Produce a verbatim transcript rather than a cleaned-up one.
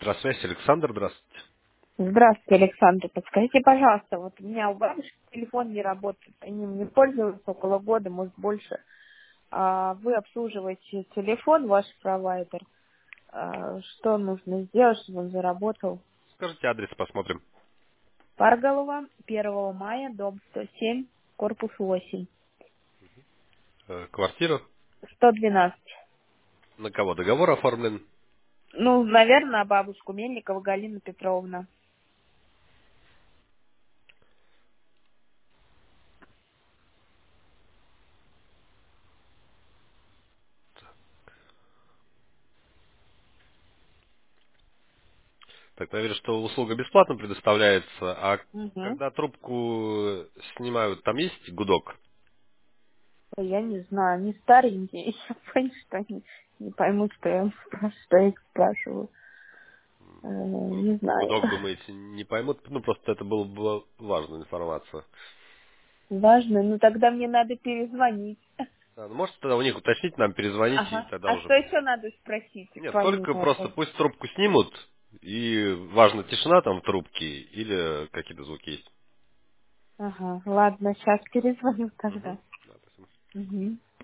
Электросвязь, Александр, здравствуйте. Здравствуйте, Александр. Подскажите, пожалуйста, вот у меня у бабушки телефон не работает. Они им не пользуются около года, может больше. А вы обслуживаете телефон, ваш провайдер. А что нужно сделать, чтобы он заработал? Скажите адрес, посмотрим. Парголова, первого мая, дом сто семь, корпус восемь, Э, Квартиру. сто двенадцать. На кого договор оформлен? Ну, наверное, бабушку Мельникова Галина Петровна. Так, наверное, что услуга бесплатно предоставляется, а Угу. когда трубку снимают, там есть гудок? Я не знаю, они старенькие. Я понял, что они не поймут, что я, спрашиваю, что я их спрашиваю. Э, Не знаю. Гудок, думаете, не поймут? Ну, просто это было бы важная информация. Важно, ну тогда мне надо перезвонить. А, ну, может, тогда у них уточнить, нам перезвонить, и Ага. тогда А уже... что еще надо спросить, Нет, помимо только просто этого? пусть трубку снимут, и важно, тишина там в трубке, или какие-то звуки есть. Ага, ладно, сейчас перезвоню Угу. тогда. Да, спасибо. Угу.